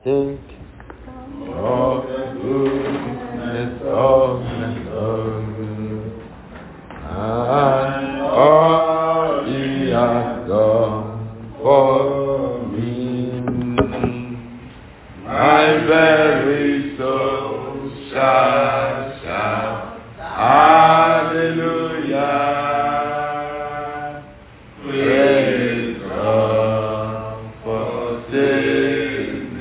Think of the goodness of the Lord and all He has done for me. My very soul shall shout, Hallelujah. Praise God for saving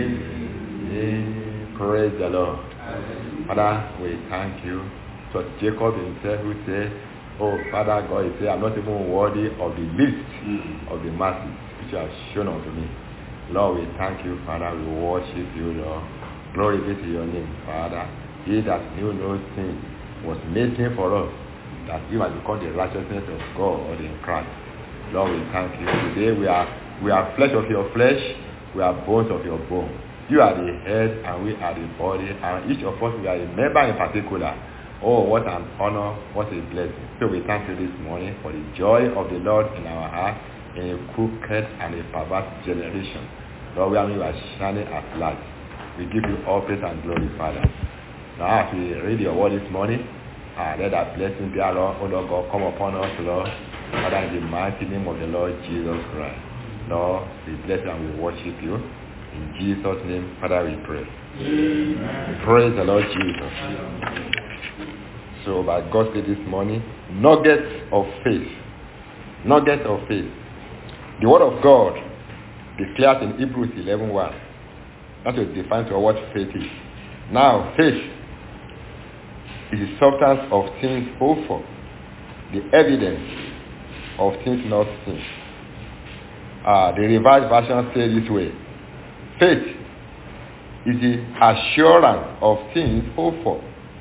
me. Praise the Lord. Father, we thank you. So Jacob himself who said, oh, Father God, he said, I'm not even worthy of the least of the mercy which you have shown unto me. Lord, we thank you, Father. We worship you, Lord. Glory be to your name, Father. He that knew no sin was made sin for us, that he might become the righteousness of God in Christ. Lord, we thank you. Today we are flesh of your flesh, we are bones of your bone. You are the head and we are the body, and each of us, we are a member in particular. Oh, what an honor, what a blessing. So we thank you this morning for the joy of the Lord in our heart, in a crooked and a perverse generation. Lord, where you are shining as light. We give you all praise and glory, Father. Now as we read your word this morning, let that blessing be, Lord, oh Lord God, come upon us, Lord. Father, in the mighty name of the Lord Jesus Christ. Lord, we bless you and we worship you. In Jesus' name, Father, we pray. Amen. Praise the Lord Jesus. So by God's grace this morning, nuggets of faith. Nuggets of faith. The word of God declares in Hebrews 11:1. That will define to what faith is. Now, faith is the substance of things hoped for, the evidence of things not seen. The Revised Version says this way. Faith is the assurance of things hoped for,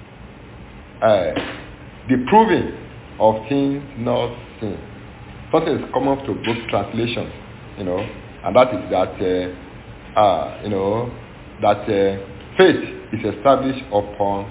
the proving of things not seen. Something is common to both translations, and that is that faith is established upon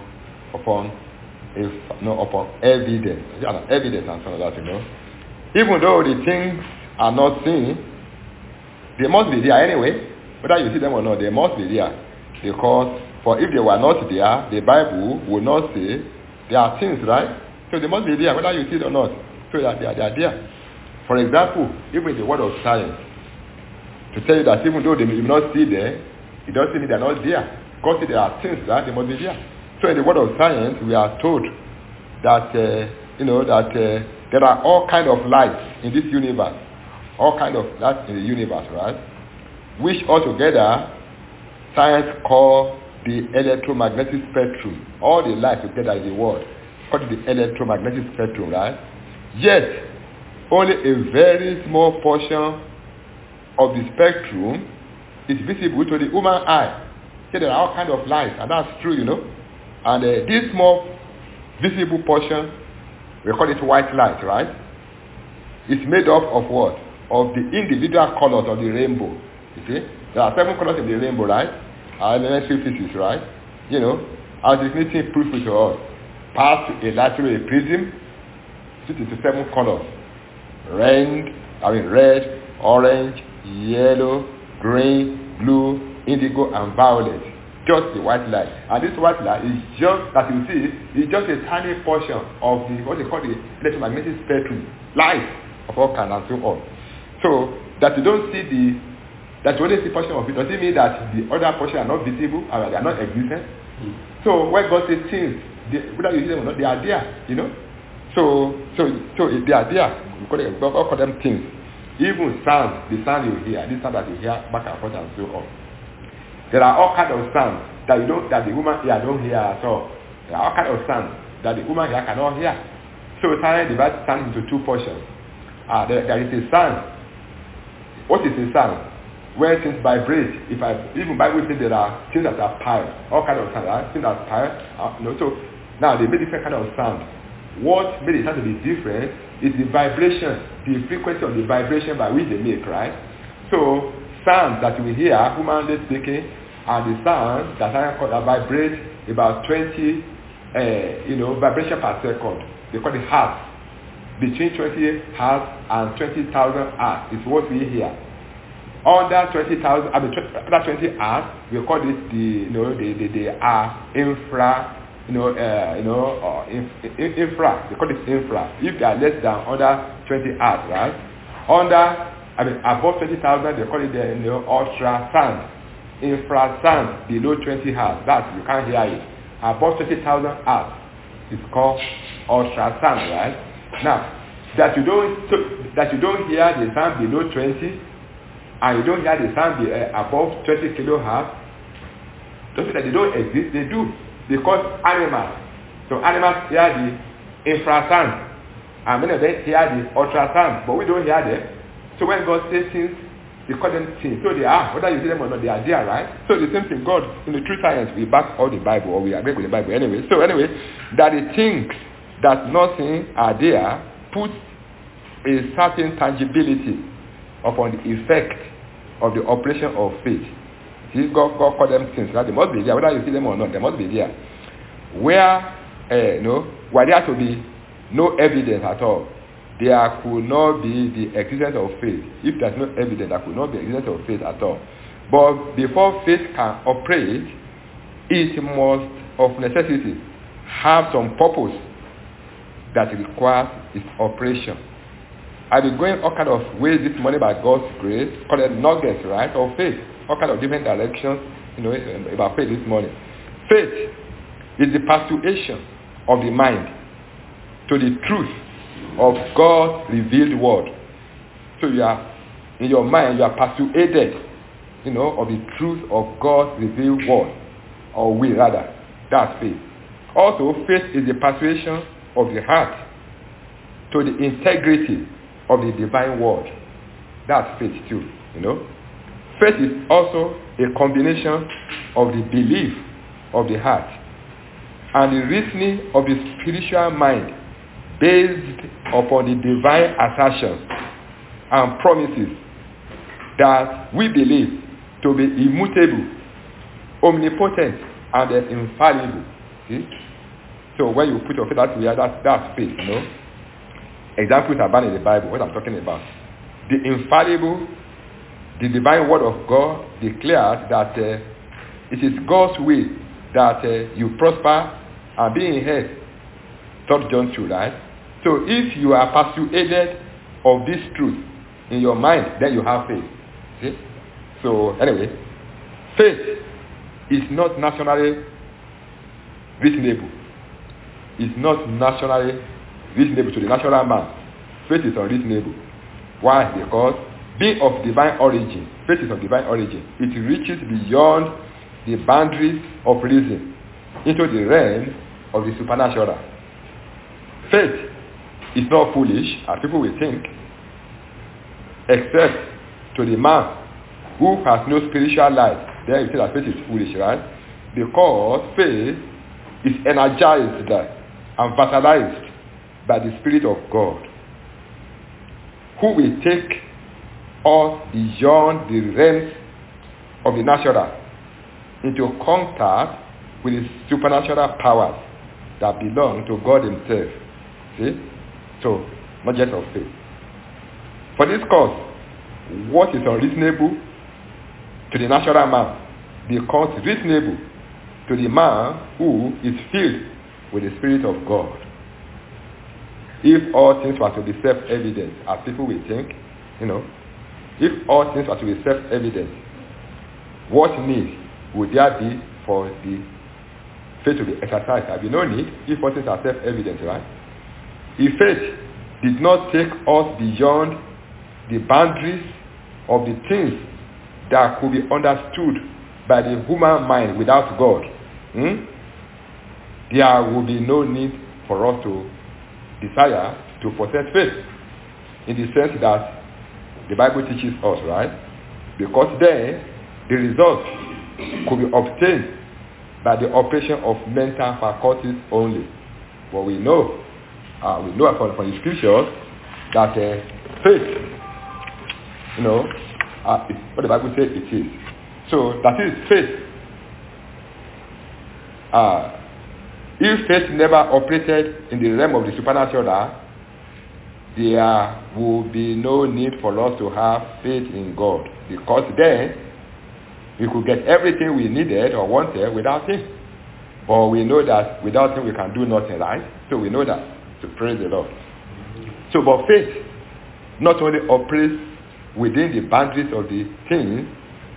evidence. Evidence and something like that, Even though the things are not seen, they must be there anyway. Whether you see them or not, they must be there. Because for if they were not there, the Bible would not say there are things, right? So they must be there, whether you see it or not. So that they are there. For example, even the word of science, to tell you that even though they may not see there, it doesn't mean they are not there. God said there are things, right? They must be there. So in the word of science, we are told that there are all kind of lights in this universe, all kind of lights in the universe, right? Which altogether science call the electromagnetic spectrum. All the lights together in the world called the electromagnetic spectrum, right? Yet only a very small portion of the spectrum is visible to the human eye. So there are all kind of lights, and that's true, And this small visible portion, we call it white light, right? It's made up of what? Of the individual colors of the rainbow. You see? There are 7 colors in the rainbow, right? Elementary physics, right? As the meeting proof to us. Pass a light through a prism, it is 7 colors. Red, orange, yellow, green, blue, indigo, and violet. Just the white light. And this white light is just, as you see, is just a tiny portion of the, what they call the electromagnetic spectrum. Light of all kinds and so on. So, that you don't see that you only see portion of it, doesn't mean that the other portion are not visible, or they are not existent. So, when God says things, whether you see them or not, they are there, So they are there. We call them things. Even sound, the sound you hear, this sound that you hear back and forth and so on. There are all kinds of sounds that the human ear don't hear at all. There are all kinds of sounds that the human ear cannot hear. So science divides sound into 2 portions. There is a sound. What is a sound? When things vibrate. Even Bible says there are things that are piled. All kinds of sound, right? Things that are piled. So now they make different kind of sound. What made the sound to be different is the vibration, the frequency of the vibration by which they make, right? So sounds that we hear, humanly speaking, and the sound that vibrate about 20 vibration per second. They call it hertz. Between 20 hertz and 20,000 hertz is what we hear. Under 20,000, under 20 hours, we call this the infra. Infra. They call it infra. If they are less than under 20 hours, right? Above 20,000, they call it the ultrasound. Infrasound below 20 hours. That you can't hear it. Above 20,000 hours, it's called ultrasound, right? Now, that you don't hear the sound below 20, and you don't hear the sound above 20 kilohertz. Don't say that they don't exist. They do. Because animals. So animals hear the infrasound, and many of them hear the ultrasound, but we don't hear them. So when God says things, they call them things. So they are, whether you see them or not, they are there, right? So the same thing, God, in the true science, we back all the Bible, or we agree with the Bible anyway. So anyway, that the things that nothing are there puts a certain tangibility upon the effect of the operation of faith. See, God call them things, right? They must be there, whether you see them or not, they must be there. Where there to be no evidence at all, there could not be the existence of faith. If there's no evidence, there could not be the existence of faith at all. But before faith can operate, it must, of necessity, have some purpose that requires its operation. I've been going all kind of ways this morning by God's grace, called it nuggets, right, of faith. All kind of different directions, about faith this morning. Faith is the persuasion of the mind to the truth of God's revealed word. So you are, in your mind, you are persuaded, of the truth of God's revealed word, or will rather. That's faith. Also, faith is the persuasion of the heart to the integrity of the divine word. That's faith too, Faith is also a combination of the belief of the heart and the reasoning of the spiritual mind based upon the divine assertions and promises that we believe to be immutable, omnipotent, and infallible. See? So when you put your faith that way, that's faith, Examples are banned in the Bible, what I'm talking about. The infallible, the divine word of God declares that it is God's will that you prosper and be in health. 3 John 2, right? So if you are persuaded of this truth in your mind, then you have faith. See? So anyway, faith is not naturally reasonable. It's not naturally reasonable to the natural man. Faith is unreasonable. Why? Because being of divine origin, faith is of divine origin. It reaches beyond the boundaries of reason into the realm of the supernatural. Faith is not foolish, as people will think, except to the man who has no spiritual life. Then you say that faith is foolish, right? Because faith is energized and vitalized by the Spirit of God, who will take us beyond the realms of the natural into contact with the supernatural powers that belong to God himself. See? So, not just of faith. For this cause, what is unreasonable to the natural man becomes reasonable to the man who is filled with the Spirit of God. If all things were to be self-evident, as people will think, if all things were to be self-evident, what need would there be for the faith to be exercised? There will be no need if all things are self-evident, right? If faith did not take us beyond the boundaries of the things that could be understood by the human mind without God, there will be no need for us to desire to possess faith, in the sense that the Bible teaches us, right? Because then the result could be obtained by the operation of mental faculties only. But we know from the scriptures that faith, what the Bible says it is. So that is faith. If faith never operated in the realm of the supernatural, there will be no need for us to have faith in God, because then we could get everything we needed or wanted without him. But we know that without him we can do nothing, right? So we know that. So praise the Lord. So, but faith not only operates within the boundaries of the things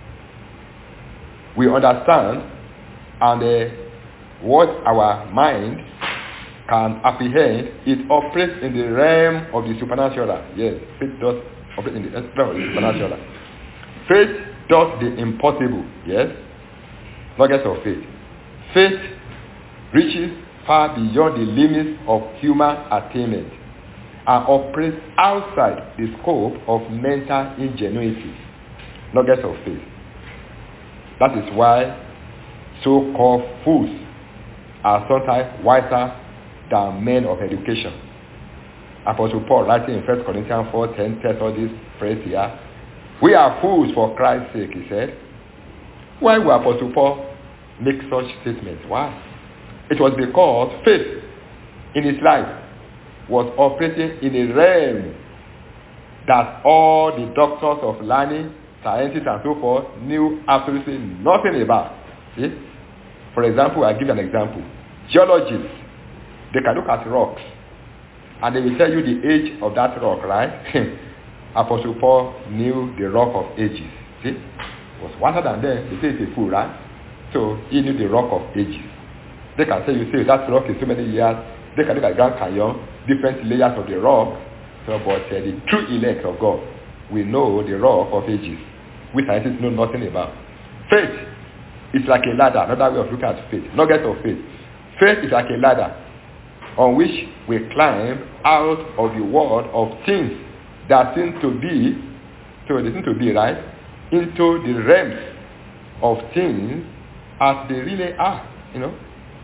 we understand and what our mind can apprehend, it operates in the realm of the supernatural. Yes, faith does operate in the realm of the supernatural. Faith does the impossible. Yes, nuggets of faith. Faith reaches far beyond the limits of human attainment and operates outside the scope of mental ingenuity. Nuggets of faith. That is why so-called fools are sometimes wiser than men of education. Apostle Paul, writing in 1 Corinthians 4:10, tells all this phrase here. We are fools for Christ's sake, he said. Why would Apostle Paul make such statements? Why? It was because faith in his life was operating in a realm that all the doctors of learning, scientists and so forth, knew absolutely nothing about. See? For example, I'll give you an example. Geologists, they can look at rocks and they will tell you the age of that rock, right? Apostle Paul knew the rock of ages. See? It was wiser than them. They say it's a fool, right? So he knew the rock of ages. They can say, you say that rock is so many years. They can look at Grand Canyon, different layers of the rock. So, but the true elect of God, we know the rock of ages, which scientists know nothing about. Faith is like a ladder. Another way of looking at faith. Nuggets of faith. Faith is like a ladder on which we climb out of the world of things that seem to be, so they seem to be, right, into the realms of things as they really are, you know.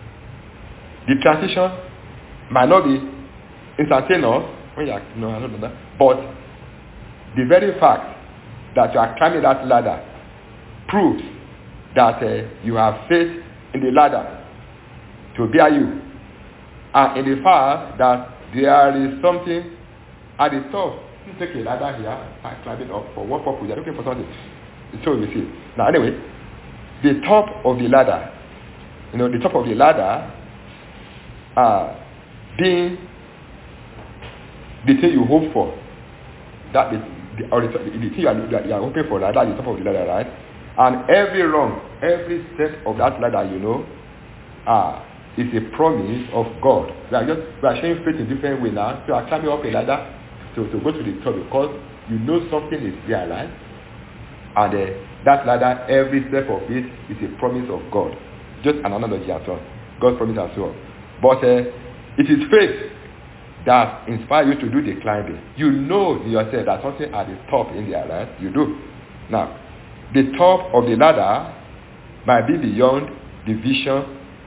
The transition might not be instantaneous, when you are, no, I don't know that, but the very fact that you are climbing that ladder proves that you have faith in the ladder to bear you, and in the fact that there is something at the top. You take a ladder here and climb it up. For what purpose? You are looking for something. So you see. Now anyway, the top of the ladder, you know, the top of the ladder being the thing you hope for. That the thing you are hoping for, that is the top of the ladder, right? And every rung, every step of that ladder, you know, is a promise of God. We are showing faith in different ways now. So you are climbing up a ladder to go to the top because you know something is there, right? And that ladder, every step of it is a promise of God. Just an analogy and so on. God's promise and so on. But it is faith that inspires you to do the climbing. You know in yourself that something at the top in there, right? You do. Now, the top of the ladder might be beyond the vision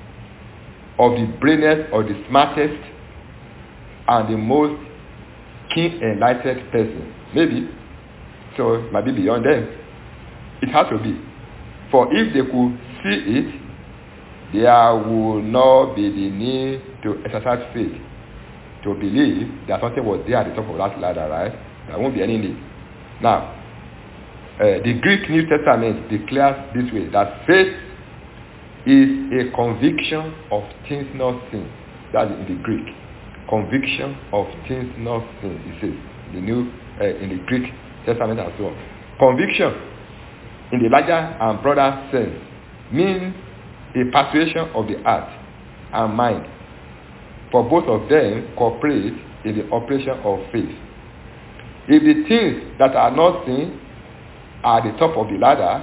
of the brainiest or the smartest and the most keen enlightened person. Maybe. So it might be beyond them. It has to be. For if they could see it, there will not be the need to exercise faith to believe that something was there at the top of that ladder, right? There won't be any need. Now, the Greek New Testament declares this way, that faith is a conviction of things not seen. That's in the Greek. Conviction of things not seen, it says, in the Greek Testament and so on. Conviction, in the larger and broader sense, means a persuasion of the heart and mind. For both of them cooperate in the operation of faith. If the things that are not seen are at the top of the ladder,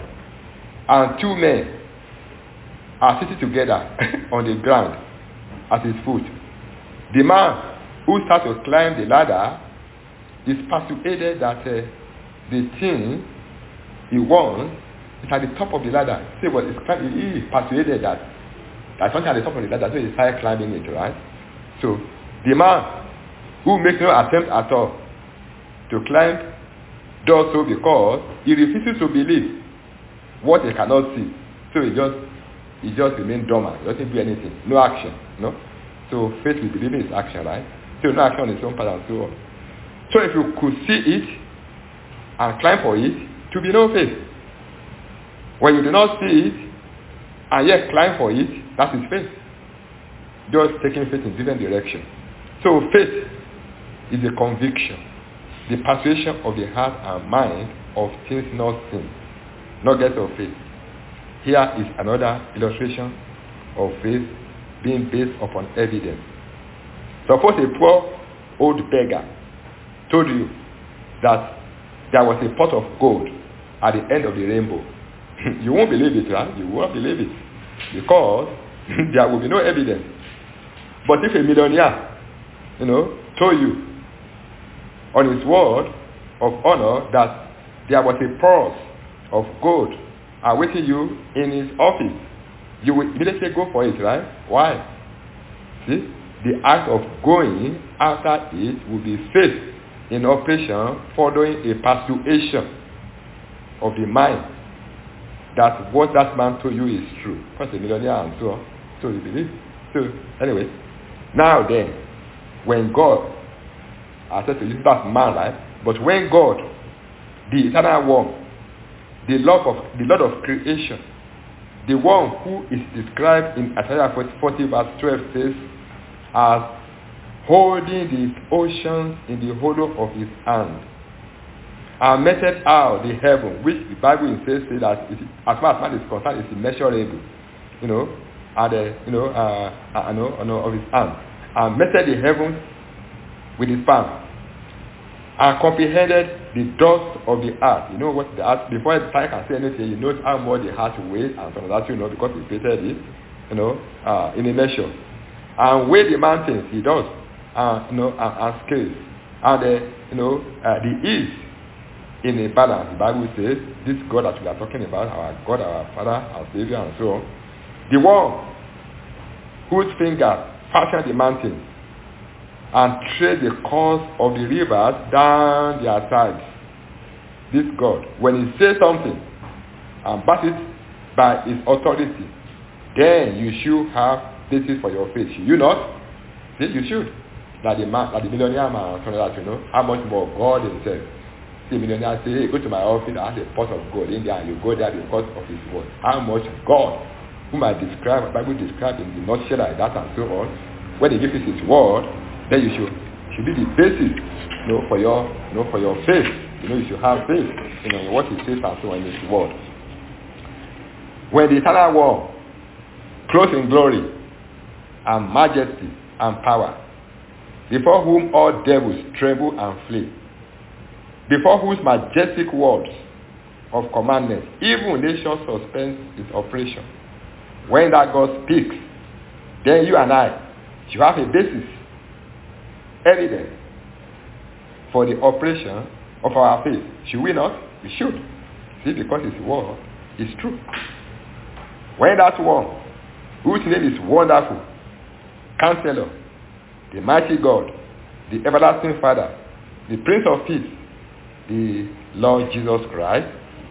and two men are sitting together on the ground at his foot, the man who starts to climb the ladder is persuaded that the thing he wants is at the top of the ladder. Say what? He is persuaded that there's something at the top of the ladder, so he started climbing it, right? So the man who makes no attempt at all to climb does so because he refuses to believe what he cannot see. So he just remains dormant. He doesn't do anything. No action. No? So faith we believe in is action, right? So no action on his own part and so on. So if you could see it and climb for it, to be no faith. When you do not see it and yet climb for it, that is faith. Just taking faith in different direction. So faith is a conviction, the persuasion of the heart and mind of things not seen, not get of faith. Here is another illustration of faith being based upon evidence. Suppose a poor old beggar told you that there was a pot of gold at the end of the rainbow. You won't believe it, right? You won't believe it. Because there will be no evidence. But if a millionaire, told you on his word of honor that there was a purse of gold awaiting you in his office, you will immediately go for it, right? Why? See? The act of going after it will be faith in operation, following a persuasion of the mind that what that man told you is true. Because a millionaire and so on. So you believe. So anyway, now then, when God, I said to you, that's man, right? But when God, the eternal one, the Lord of creation, the one who is described in Isaiah 40 verse 12 says, as holding the oceans in the hollow of his hand, and meted out the heaven, which the Bible says that as far as man is concerned, is immeasurable, of his hand, and meted the heavens with his palm, and comprehended the dust of the earth. You know what the earth, before the time can say anything, you know how much the earth weighs, and some of that because he created it, in a measure. And weigh the mountains, he does, and scales. And the east in a balance. The Bible says, this God that we are talking about, our God, our Father, our Savior, and so on, the one whose finger fashioned the mountains and traced the course of the rivers down their sides. This God, when he says something and backs it by his authority, then you should have basis for your faith. Should you not? See, you should. Like the millionaire man, how much more God himself. See, millionaire say, hey, go to my office, I have a pot of gold in there, and you go there because of his word. How much God, whom I describe, the Bible described in the nutshell like that and so on, when he gives us his word, then you should be the basis, for your faith. You should have faith, in what he says and so on in his word. When the eternal one, clothed in glory and majesty and power, before whom all devils tremble and flee, before whose majestic words of commandments even nations suspend its operation. When that God speaks, then you and I should have a basis, evidence for the operation of our faith. Should we not? We should. See, because his word is true. When that one, whose name is Wonderful, Counselor, the Mighty God, the Everlasting Father, the Prince of Peace, the Lord Jesus Christ,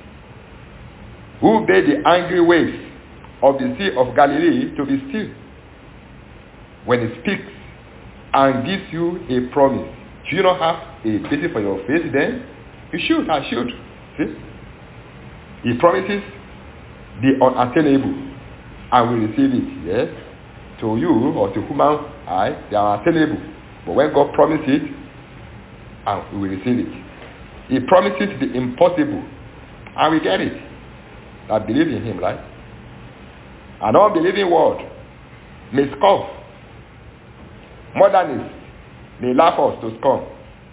who made the angry waves of the Sea of Galilee to be still, when he speaks and gives you a promise, should you not have a basis for your faith then? You should. I should. See? He promises the unattainable and we receive it, yes? To you or to human eye, they are attainable. But when God promises it, and we will receive it. He promises the impossible, and we get it. I believe in him, right? An unbelieving world may scoff. Modernists may laugh us to scorn.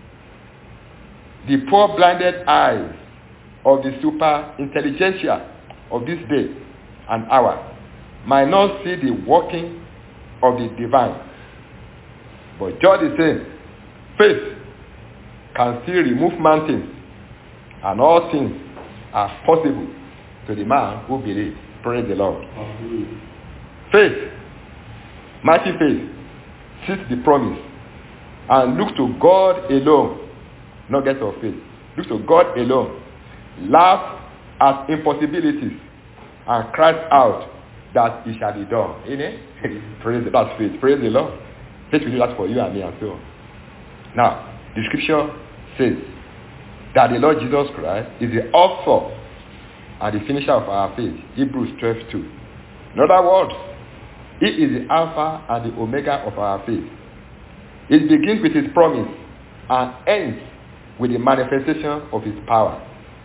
The poor blinded eyes of the super intelligentsia of this day and hour might not see the working of the divine. But just the same, faith can still remove mountains, and all things are possible to the man who believes. Praise the Lord. Faith, mighty faith, sees the promise and look to God alone, not get of faith. Look to God alone. Laugh at impossibilities and cries out that it shall be done. Amen. Praise the Lord. Faith. Praise the Lord. Faith will do that for you and me and so on. Now, the scripture says that the Lord Jesus Christ is the author and the finisher of our faith. Hebrews 12:2. In other words, he is the Alpha and the Omega of our faith. It begins with his promise and ends with the manifestation of his power.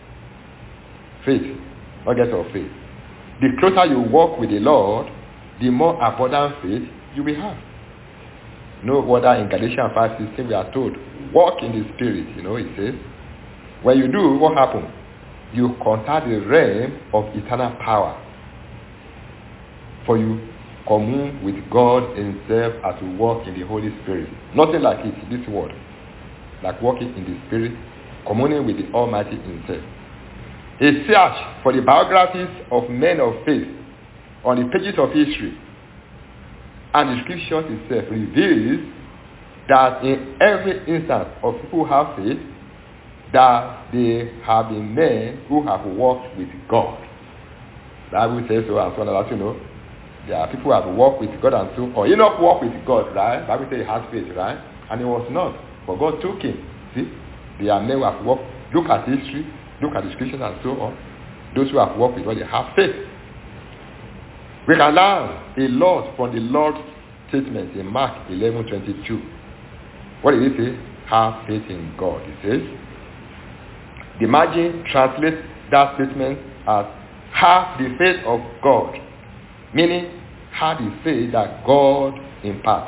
Faith, not just of faith. The closer you walk with the Lord, the more abundant faith you will have. No wonder in Galatians 5:16 we are told, walk in the Spirit. It says, when you do, what happens? You contact the realm of eternal power. For you commune with God himself as you walk in the Holy Spirit. Nothing like it, this word. Like walking in the Spirit, communing with the Almighty himself. A search for the biographies of men of faith on the pages of history and the scriptures itself reveals that in every instance of people who have faith, that they have been men who have walked with God. The Bible says so, and so on, as you know. There are people who have walked with God and so on. Enoch walked with God, right? The Bible says he has faith, right? And he was not. But God took him. See? There are men who have walked. Look at history. Look at the scriptures and so on. Those who have walked with God, they have faith. We can learn a lot from the Lord's statement in Mark 11:22. What did he say? Have faith in God. He says, the margin translates that statement as have the faith of God. Meaning, have the faith that God imparts.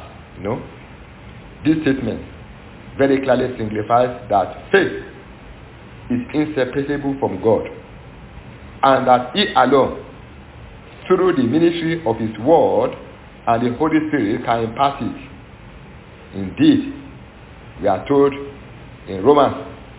This statement very clearly signifies that faith is inseparable from God, and that he alone, through the ministry of his word and the Holy Spirit, can impart it. Indeed, we are told in Romans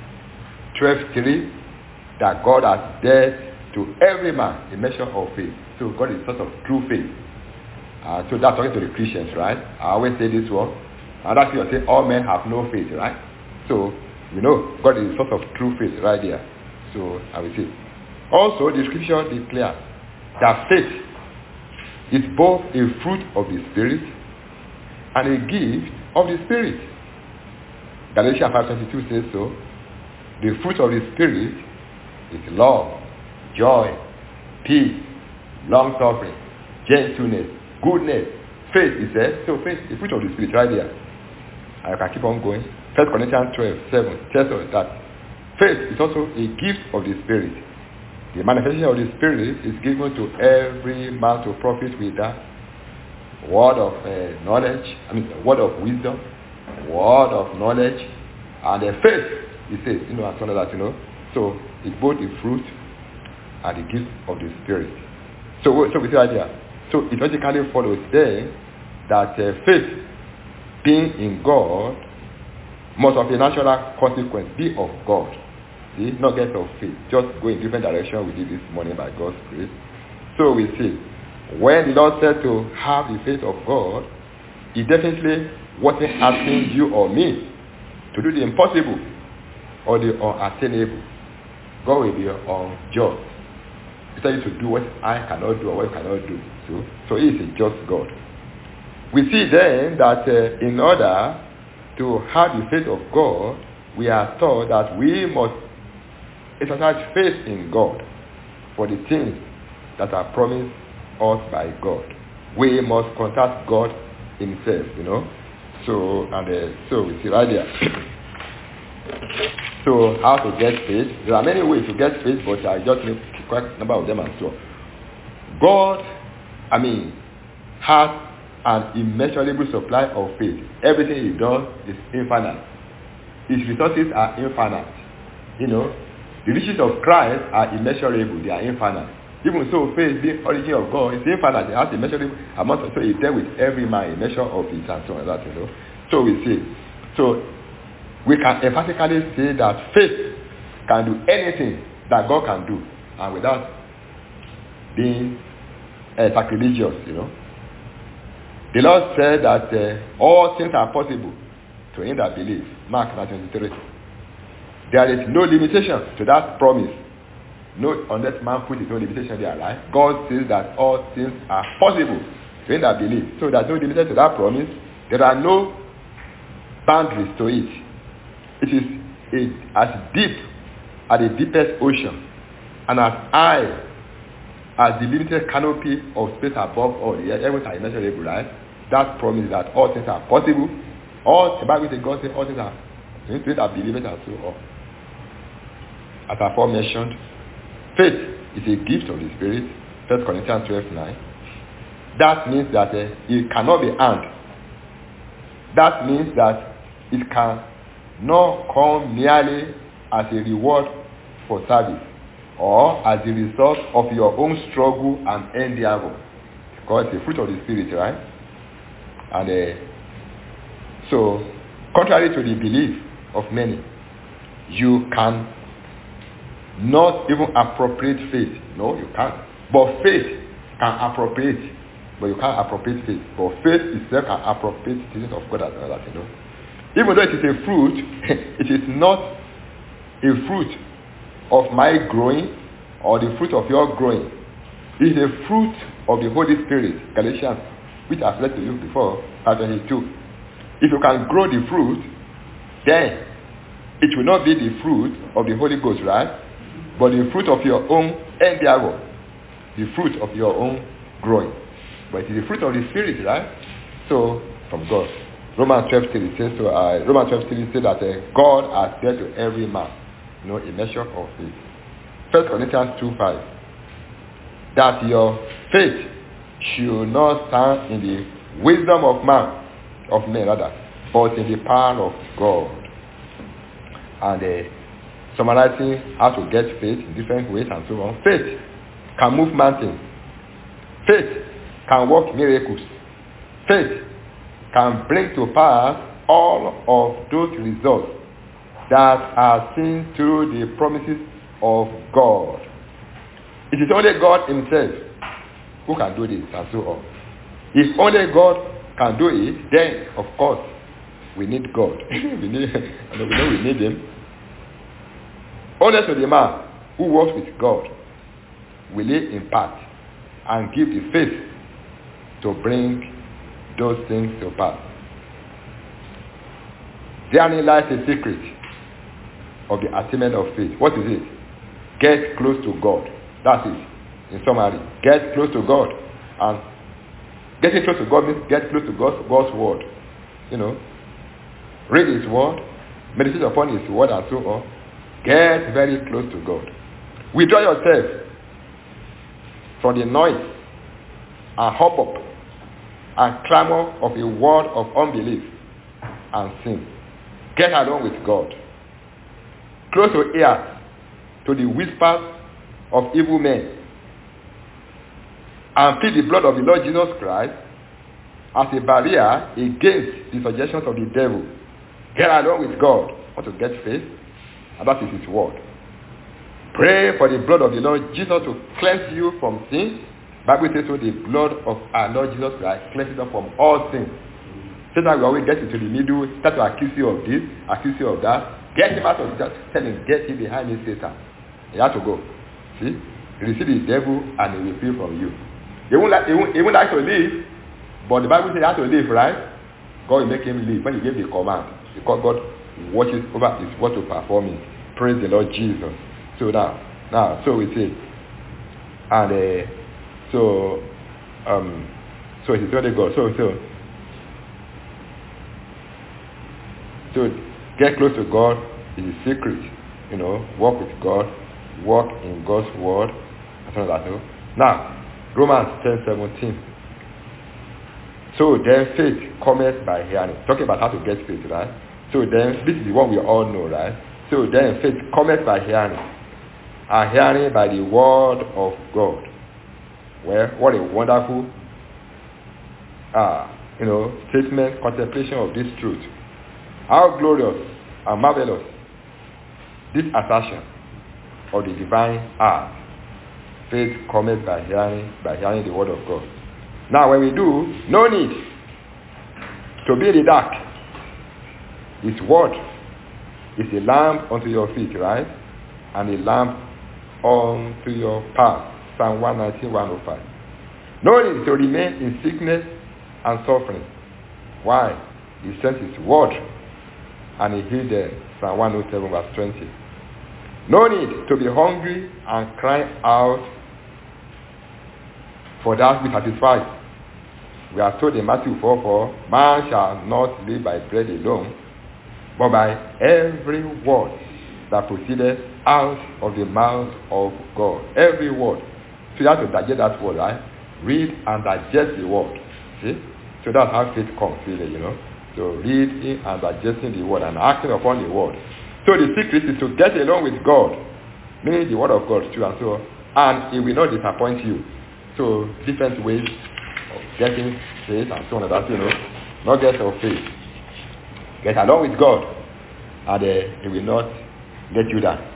12:3 that God has dealt to every man a measure of faith. So God is sort of true faith. So that's talking to the Christians, right? I always say this one. And that's why I say all men have no faith, right? So, God is sort of true faith right there. So, I will say. Also, the scripture declares that faith is both a fruit of the Spirit and a gift of the Spirit. Galatians 5:22 says so. The fruit of the Spirit is love, joy, peace, long-suffering, gentleness, goodness, faith, he said. So faith is the fruit of the Spirit right there. And I can keep on going. 1 Corinthians 12:7 tells us that faith is also a gift of the Spirit. The manifestation of the Spirit is given to every man to profit with that word of knowledge, word of wisdom, word of knowledge, and the faith, he says, and so on that, So it's both the fruit and the gift of the Spirit. So we see right here. So it logically follows then that faith, being in God, must of a natural consequence be of God. See, not get of faith. Just go in different direction we did this morning by God's grace. So we see, when the Lord said to have the faith of God, he definitely wasn't asking you or me to do the impossible or the unattainable. God will be unjust. He said to do what I cannot do or what I cannot do. So he is a just God. We see then that in order to have the faith of God, we are taught that we must exercise faith in God for the things that are promised us by God. We must contact God himself, So we see right there. So how to get faith? There are many ways to get faith, but I just need quite a number of them and so. God, has an immeasurable supply of faith. Everything he does is infinite. His resources are infinite. The riches of Christ are immeasurable. They are infinite. Even so, faith, the origin of God, is infinite. It has a measurable amount. So he dealt with every man a measure of it and so on that, So we see. So we can emphatically say that faith can do anything that God can do, and without being sacrilegious, The Lord said that all things are possible to him that believes. Mark 9:23. There is no limitation to that promise. No, unless man put his own limitation there, right? God says that all things are possible to him that believes. So there's no limitation to that promise. There are no boundaries to it. It is as deep as the deepest ocean, and as high as the limited canopy of space above all. The heavens are immeasurable, right? That promise that all things are possible. All the Bible says, God says all things are believers and so on. As I aforementioned, faith is a gift of the Spirit. 1 Corinthians 12:9. That means that it cannot be earned. That means that it cannot come merely as a reward for service or as a result of your own struggle and endeavor. Because it's a fruit of the Spirit, right? And so, contrary to the belief of many, you can not even appropriate faith. No, you can't. But faith can appropriate. But you can't appropriate faith. But faith itself can appropriate things of God as well, you know. Even though it is a fruit, it is not a fruit of my growing or the fruit of your growing. It is a fruit of the Holy Spirit. Galatians, which I've read to you before, chapter 22. If you can grow the fruit, then it will not be the fruit of the Holy Ghost, right? But the fruit of your own endeavor. The fruit of your own growing. But it is the fruit of the Spirit, right? So, from God. Romans 12:3 says Romans 12:3 says that God has dealt to every man, you know, a measure of faith. 1 Corinthians 2:5. That your faith should not stand in the wisdom of men rather, but in the power of God. And summarizing how to get faith in different ways and so on. Faith can move mountains. Faith can work miracles. Faith can bring to pass all of those results that are seen through the promises of God. It is only God himself who can do this and so on. If only God can do it, then of course we need God. we need him. Only to the man who works with God will he impart and give the faith to bring those things to pass. Therein lies the secret of the attainment of faith. What is it? Get close to God. That's it. In summary, get close to God. And getting close to God means get close to God's word. You know, read his word, meditate upon his word and so on. Get very close to God. Withdraw yourself from the noise and hubbub and clamor of a world of unbelief and sin. Get along with God. Close your ears to the whispers of evil men and feel the blood of the Lord Jesus Christ as a barrier against the suggestions of the devil. Get along with God. Want to get faith? And that is his word. Pray for the blood of the Lord Jesus to cleanse you from sin. Bible says so, the blood of our Lord Jesus Christ cleanses us from all sin. Satan will always get into the middle, start to accuse you of this, accuse you of that. Get him out of that. Tell him, get him behind me, Satan. He has to go. See? You receive the devil and he will flee from you. He won't like to leave, but the Bible says he has to leave, right? God will make him leave when he gave the command. Because God watches over his word to perform it. Praise the Lord Jesus. So now, so we say, and so it's only God. So get close to God is a secret. You know, walk with God, walk in God's word. Now, Romans 10:17. So then faith cometh by hearing. Talking about how to get faith, right? So then, this is the one we all know, right? So then faith cometh by hearing, and hearing by the word of God. Well, what a wonderful statement, contemplation of this truth. How glorious and marvelous this assertion of the divine art. Faith cometh by hearing the word of God. Now when we do, no need to be in the dark. His word is a lamp unto your feet, right? And a lamp unto your path. Psalm 119, 105. No need to remain in sickness and suffering. Why? He sent his word and he healed them. Psalm 107 verse 20. No need to be hungry and cry out for that to be satisfied. We are told in Matthew 4:4, man shall not live by bread alone, but by every word that proceeded out of the mouth of God. Every word. So you have to digest that word, right? Read and digest the word. See? So that's how faith comes, really, So reading and digesting the word and acting upon the word. So the secret is to get along with God, meaning the word of God too, and so on. And it will not disappoint you. So different ways of getting faith and so on and that, not get of faith. Get along with God, and it will not let you down.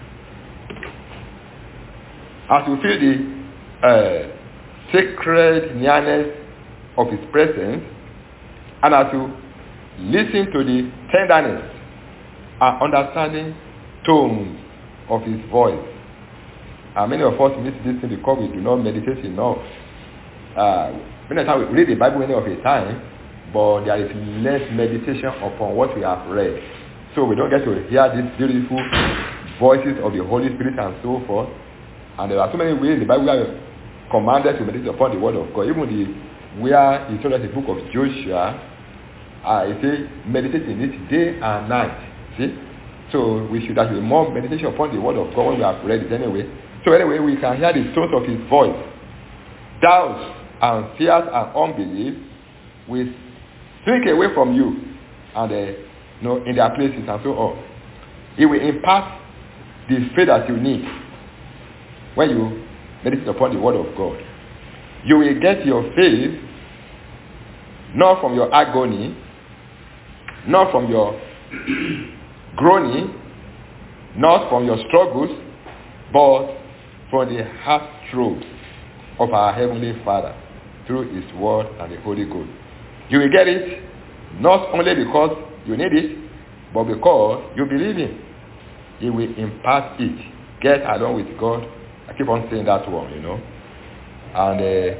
As you feel the sacred nearness of his presence, and as you listen to the tenderness and understanding tones of his voice. And many of us miss this thing because we do not meditate enough. Many times we read the Bible many of the time, but there is less meditation upon what we have read. So we don't get to hear these beautiful voices of the Holy Spirit and so forth. And there are so many ways in the Bible where we are commanded to meditate upon the word of God. Even where he told us the book of Joshua, he says meditate in it day and night. See? So we should have more meditation upon the word of God when we have read it anyway. So anyway, we can hear the tones of his voice. Doubts and fears and unbelief will shrink away from you and in their places and so on. It will impart the faith that you need when you meditate upon the word of God. You will get your faith not from your agony, not from your groaning, not from your struggles, but from the heart throb of our Heavenly Father through his word and the Holy Ghost. You will get it not only because you need it, but because you believe him. He will impart it. Get along with God. I keep on saying that one, And,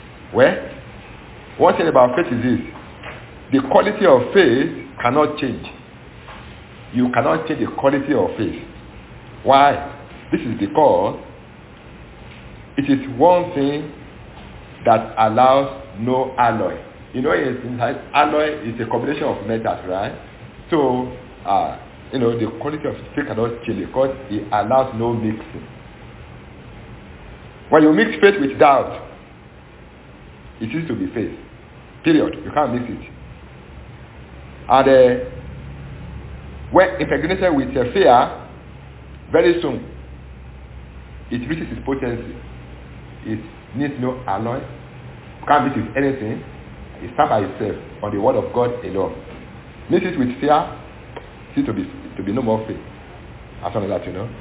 one thing about faith is this. The quality of faith cannot change. You cannot change the quality of faith. Why? This is because it is one thing that allows no alloy. Alloy is a combination of metals, right? So, the quality of faith cannot change because it allows no mixing. When you mix faith with doubt, it used to be faith. Period. You can't mix it. And when impregnated with fear, very soon, it reaches its potency. It needs no alloy. You can't mix it with anything. It stands by itself on the word of God alone. Mix it with fear, it to be no more faith. As long as that,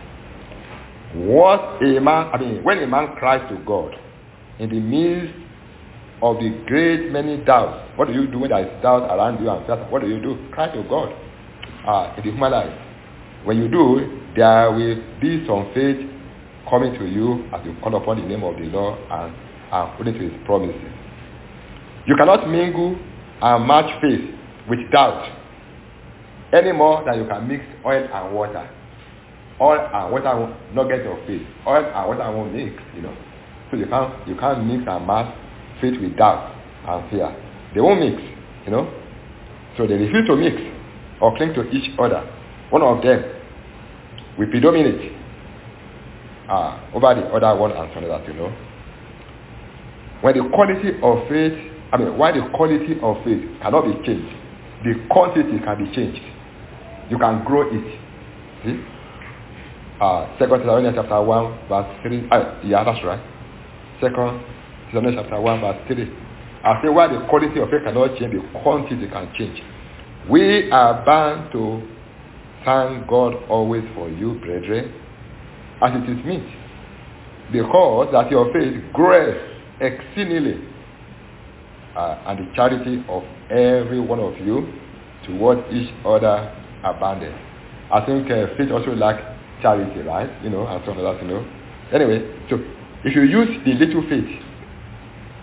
when a man cries to God in the midst of the great many doubts, what do you do when there is doubt around you and fear? What do you do? Cry to God. In the human life. When you do, there will be some faith coming to you as you call upon the name of the Lord and according to his promises. You cannot mingle and match faith with doubt any more than you can mix oil and water. Oil and water will not get your faith. Oil and water won't mix, So you can't mix and match faith with doubt and fear. They won't mix, So they refuse to mix or cling to each other. One of them will predominate over the other one and so on that, When the quality of faith, why the quality of faith cannot be changed, the quantity can be changed. You can grow it. See? 2 Thessalonians chapter 1 verse 3. Yeah, that's right. 2 Thessalonians chapter 1 verse 3. I say why the quality of faith cannot change, the quantity can change. We are bound to thank God always for you, brethren, as it is meet, because that your faith grows exceedingly, and the charity of every one of you towards each other abounded. I think faith also like charity, right? And so on that, Anyway, so if you use the little faith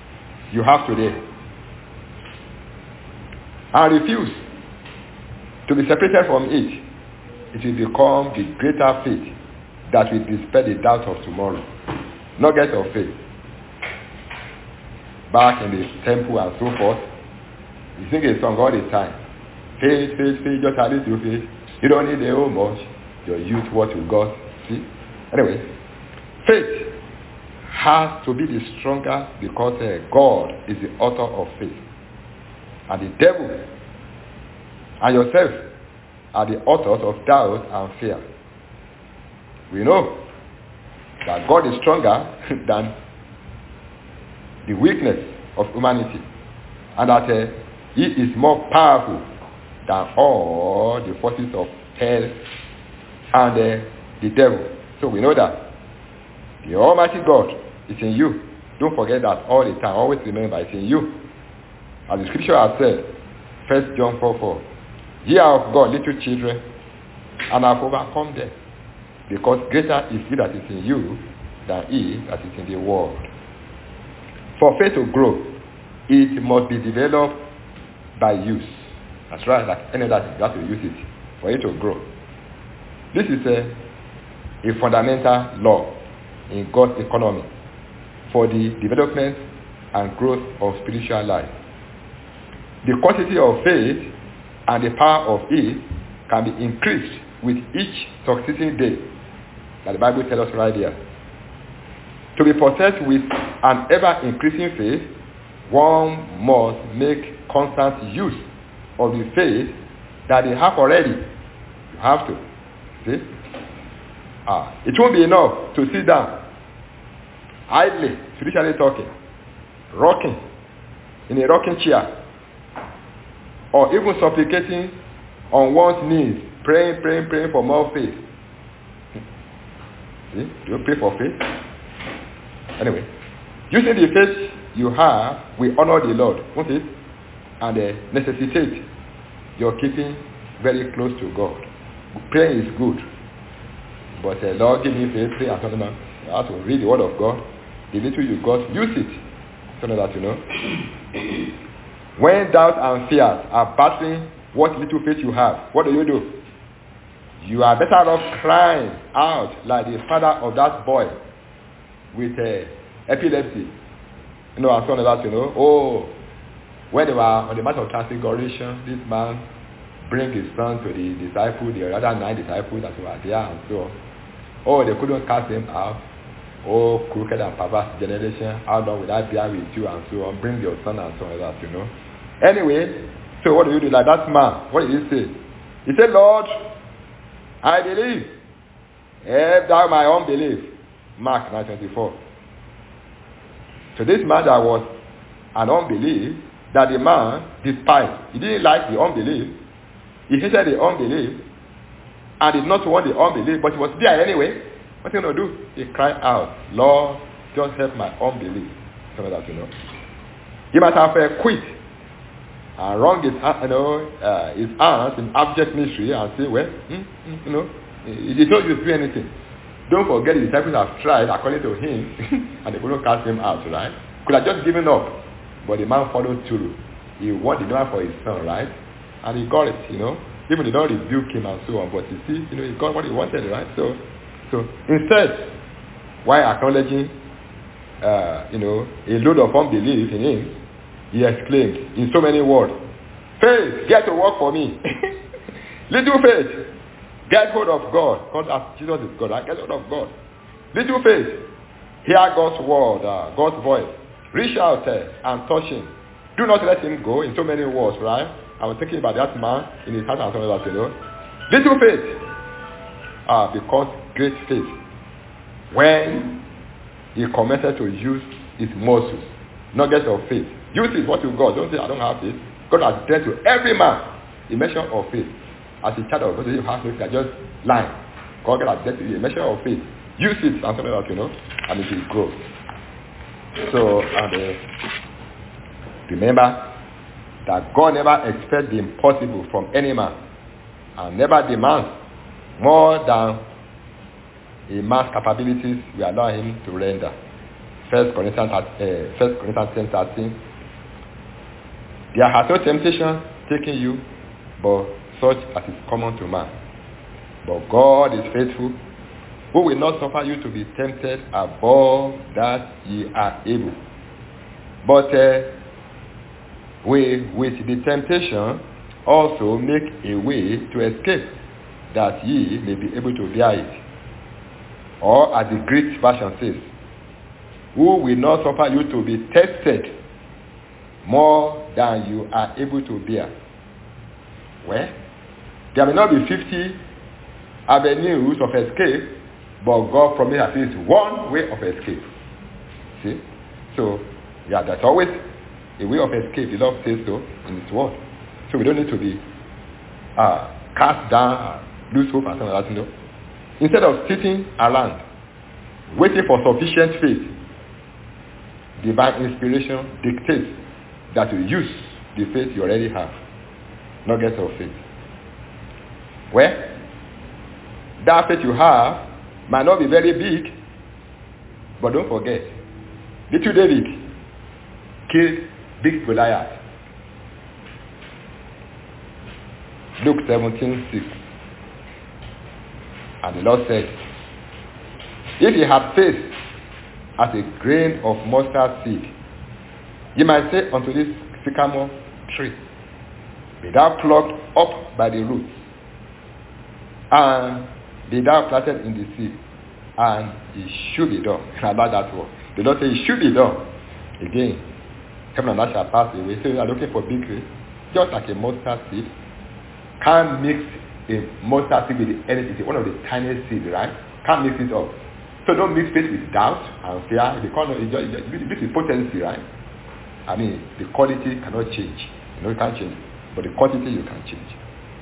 you have today and refuse To be separated from it, it will become the greater faith that will dispel the doubts of tomorrow. Nuggets of faith. Back in the temple and so forth, you sing a song all the time. Faith, faith, faith, just a little faith. You don't need a whole much. Your youth, what you got. See? Anyway, faith has to be the stronger because God is the author of faith. And the devil and yourself are the authors of doubt and fear. We know that God is stronger than the weakness of humanity, and that he is more powerful than all the forces of hell and the devil. So we know that the Almighty God is in you. Don't forget that all the time. Always remember it's in you. As the scripture has said, 1 John 4:4, ye are of God, little children, and have overcome them, because greater is he that is in you than he that is in the world. For faith to grow, it must be developed by use. That's right, like any other thing, you have to use it for it to grow. This is a fundamental law in God's economy for the development and growth of spiritual life. The quantity of faith and the power of it can be increased with each succeeding day, that the Bible tells us right here. To be possessed with an ever-increasing faith, one must make constant use of the faith that they have already. You have to. See? It won't be enough to sit down, idly, spiritually talking, rocking, in a rocking chair, or even supplicating on one's knees, praying for more faith. See? Do you pray for faith? Anyway, using the faith you have will honor the Lord, won't it? And necessitate your keeping very close to God. Praying is good, but Lord, give me faith, pray and something. You have to read the word of God. The little you got, use it. So that you know. When doubt and fears are battling what little faith you have, what do? You are better off crying out like the father of that boy with epilepsy. You know, and so on that, you know. Oh, when they were on the Mount of Transfiguration, this man bring his son to the disciples, the other 9 disciples that were there and so on. Oh, they couldn't cast him out. Oh, crooked and perverse generation, how long will I bear with you and so on? Bring your son and so on that, you know. Anyway, so what do you do? Like that man, what did he say? He said, Lord, I believe. Help thou my unbelief. Mark 9:24. So this man that was an unbelief, that the man despised. He didn't like the unbelief. He hated the unbelief and did not want the unbelief, but he was there anyway. What's he going to do? He cried out, Lord, just help my unbelief. So that you know. He might have quit and wrung his hands in abject mystery and say, well, you know, he did not do anything. Don't forget the disciples have tried according to him and they couldn't cast him out, right? Could have just given up. But the man followed through. He wanted the man for his son, right? And he got it, you know. Even they don't rebuke him and so on, but you see, you know, he got what he wanted, right? So instead, while acknowledging, you know, a load of unbelief in him, he exclaimed in so many words, faith, get to work for me. Little faith, get hold of God. God, as Jesus is God, right? Get hold of God. Little faith, hear God's word, God's voice. Reach out and touch him. Do not let him go in so many words, right? I was thinking about that man in his heart and something like that, you know. Little faith becomes great faith when he commences to use his muscles, nuggets of faith. Use it what you got. Don't say, I don't have faith. God has dealt to every man a measure of faith. As a child of God, you have faith, you are just lying. God has dealt to you a measure of faith. Use it and something like that, you know, and it will grow. So, remember that God never expects the impossible from any man and never demands more than a man's capabilities will allow him to render. 1 Corinthians 10:13. There has no temptation taking you, but such as is common to man. But God is faithful, who will not suffer you to be tempted above that ye are able. But with the temptation also make a way to escape, that ye may be able to bear it. Or as the Greek version says, who will not suffer you to be tested more than you are able to bear. Well, there may not be 50 avenues of escape, but God promised at least one way of escape. See? So, yeah, there's always a way of escape. The Lord says so in His word. So we don't need to be cast down, lose hope and something like that, you know. Instead of sitting around, waiting for sufficient faith, divine inspiration dictates that you use the faith you already have, not get of faith. Well, that faith you have might not be very big, but don't forget, little David killed big Goliath. Luke 17:6. And the Lord said, if ye had faith as a grain of mustard seed, ye might say unto this sycamore tree, be thou plucked up by the roots, and be thou planted in the sea, and it should be done. About that word. The Lord said it should be done. Again, heaven and earth shall pass away. So you are looking for big faith, just like a mustard seed. Can't mix a mustard seed with anything. One of the tiniest seeds, right? Can't mix it up. So don't mix faith with doubt and fear. This is potency, right? I mean, the quality cannot change. You know, you can't change. But the quantity you can change.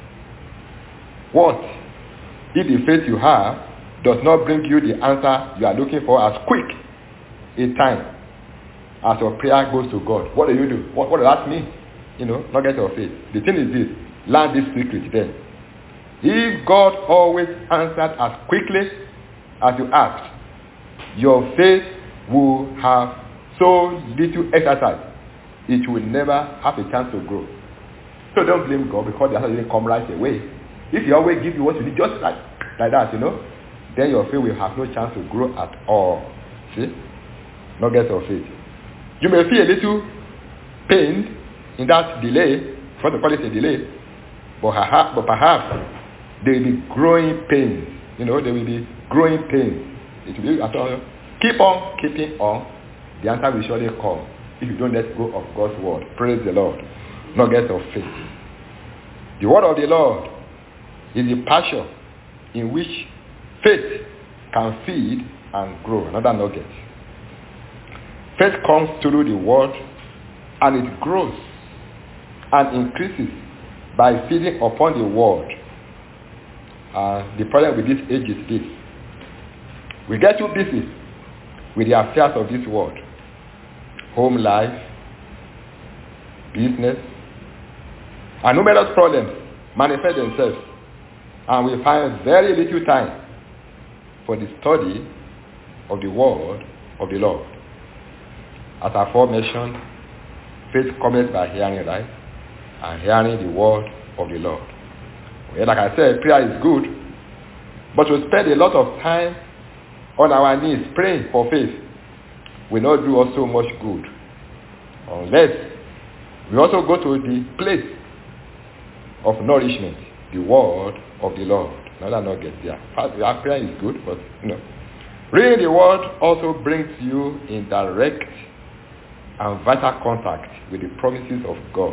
What if the faith you have does not bring you the answer you are looking for as quick a time as your prayer goes to God? What do you do? What does that mean? You know, not get your faith. The thing is this. Learn this secret then. If God always answered as quickly as you asked, your faith will have so little exercise, it will never have a chance to grow. So don't blame God because the answer didn't come right away. If He always gives you what you need, just like that, you know, then your faith will have no chance to grow at all. See? Not get your faith. You may feel a little pain in that delay, what they call it a delay, but perhaps there will be growing pains. You know, there will be growing pains. It will be, after all, keep on keeping on. The answer will surely come if you don't let go of God's word. Praise the Lord. Not get of faith. The word of the Lord is the pasture in which faith can feed and grow. Another nugget. Faith comes through the word and it grows and increases by feeding upon the word. The problem with this age is this. We get too busy with the affairs of this world. Home life, business, and numerous problems manifest themselves. And we find very little time for the study of the word of the Lord. As aforementioned, faith cometh by hearing, right? And hearing the word of the Lord. Well, like I said, prayer is good, but to spend a lot of time on our knees praying for faith will not do us so much good unless we also go to the place of nourishment, the word of the Lord. Now that not get there. Our prayer is good, but reading the word also brings you in direct and vital contact with the promises of God.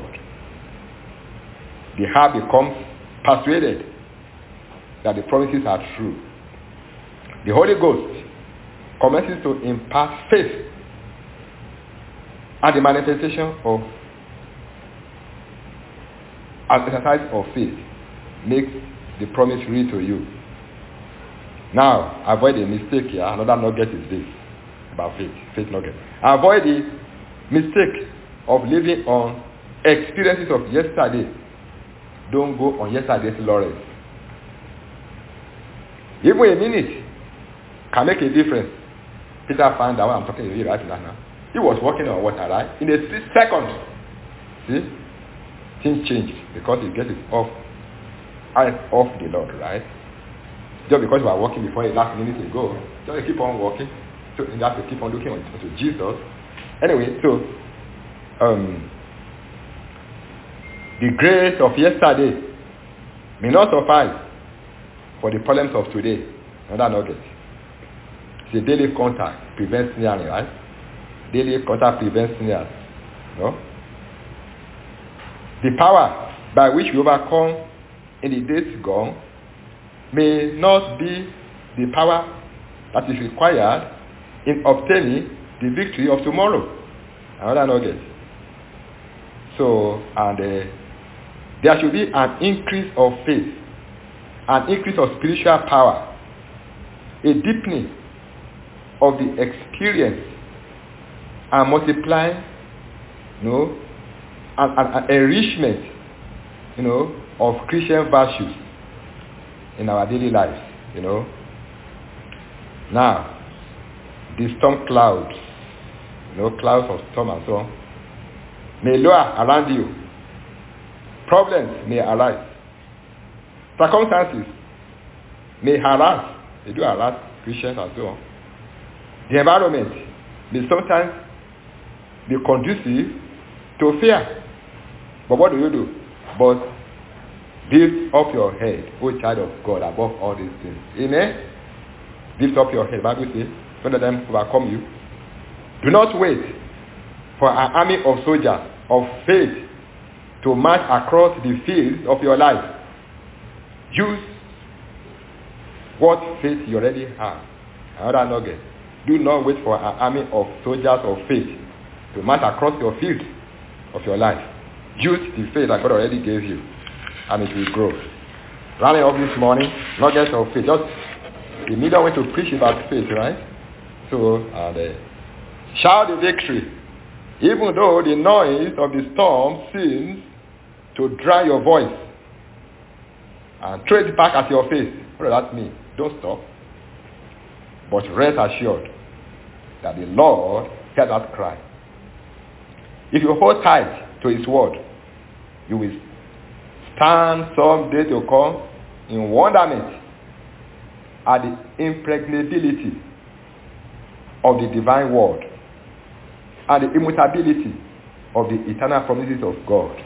The heart becomes persuaded that the promises are true. The Holy Ghost commences to impart faith, and the manifestation of an exercise of faith makes the promise real to you. Now, avoid a mistake here. Another nugget is this about faith. Faith nugget. Avoid the mistake of living on experiences of yesterday. Don't go on yesterday's laurels. Even a minute can make a difference. Peter found out what I'm talking to you right now. He was walking on water, right? In a split second. See? Things changed because he gets it off eyes off the Lord, right? Just because you are walking before a last minute ago, just keep on walking. So you have to keep on looking to Jesus. Anyway, so the grace of yesterday may not suffice for the problems of today. Another nugget. The daily contact prevents snaring, right? Daily contact prevents snares. No? The power by which we overcome in the days gone may not be the power that is required in obtaining the victory of tomorrow. Another nugget. So, and there should be an increase of faith, an increase of spiritual power, a deepening of the experience, and multiplying, an enrichment, of Christian virtues in our daily lives, Now, the storm clouds, clouds of storm and so on, may lower around you. Problems may arise. Circumstances may harass. They do harass Christians and so on. The environment may sometimes be conducive to fear. But what do? But build up your head, O child of God, above all these things. Amen? Lift up your head. Bible says, don't let them overcome you. Do not wait for an army of soldiers of faith to march across the field of your life. Use what faith you already have. Another nugget. Do not wait for an army of soldiers of faith to march across your field of your life. Use the faith that God already gave you, and it will grow. Running up this morning, nuggets of faith. Just the middle way to preach about faith, right? So, shout the victory. Even though the noise of the storm seems to dry your voice and throw it back at your face. What does that mean? Don't stop. But rest assured that the Lord hears that cry. If you hold tight to his word, you will stand some day to come in wonderment at the impregnability of the divine word and the immutability of the eternal promises of God.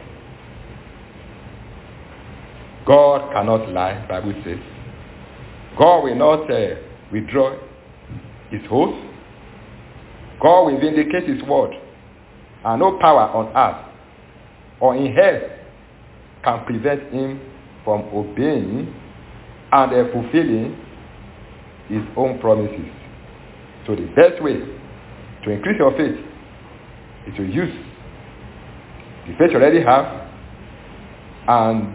God cannot lie, Bible says. God will not withdraw his oath. God will vindicate his word. And no power on earth or in hell can prevent him from obeying and fulfilling his own promises. So the best way to increase your faith is to use the faith you already have and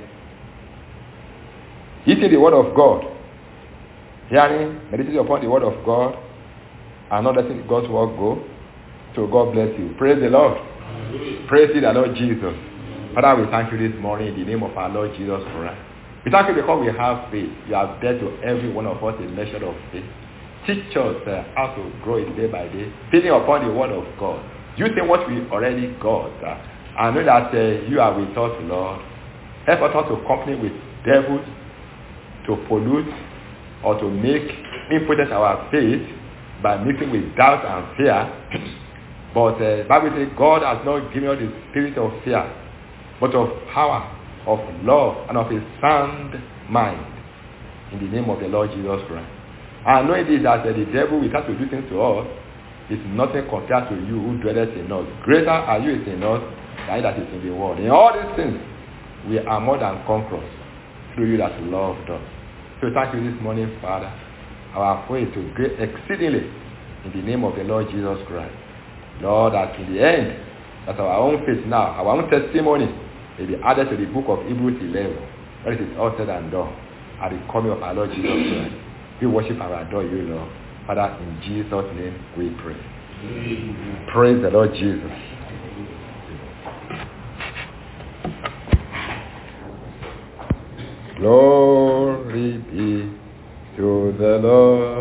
eating the word of God, hearing, meditating upon the word of God, and not letting God's word go. So God bless you. Praise the Lord. Praise the Lord Jesus. Father, we thank you this morning in the name of our Lord Jesus Christ. We thank you because we have faith. You have dealt to every one of us a measure of faith. Teach us how to grow it day by day, feeding upon the word of God, using what we already got. I know that you are with us, Lord. Help us not to company with devils, to pollute or to make impotent our faith by mixing with doubt and fear. But the Bible says God has not given us the spirit of fear, but of power, of love, and of a sound mind. In the name of the Lord Jesus Christ. I know it is that the devil will try to do things to us. It's nothing compared to you who dwelleth in us. Greater are you in us than he that is in the world. In all these things, we are more than conquerors through you that loved us. So thank you this morning, Father. Our faith to grow exceedingly in the name of the Lord Jesus Christ. Lord, that in the end, that our own faith now, our own testimony may be added to the book of Hebrews 11, where it is all said and done at the coming of our Lord Jesus Christ. We worship and adore you, Lord. Father, in Jesus' name we pray. Amen. Praise the Lord Jesus. Glory be to the Lord.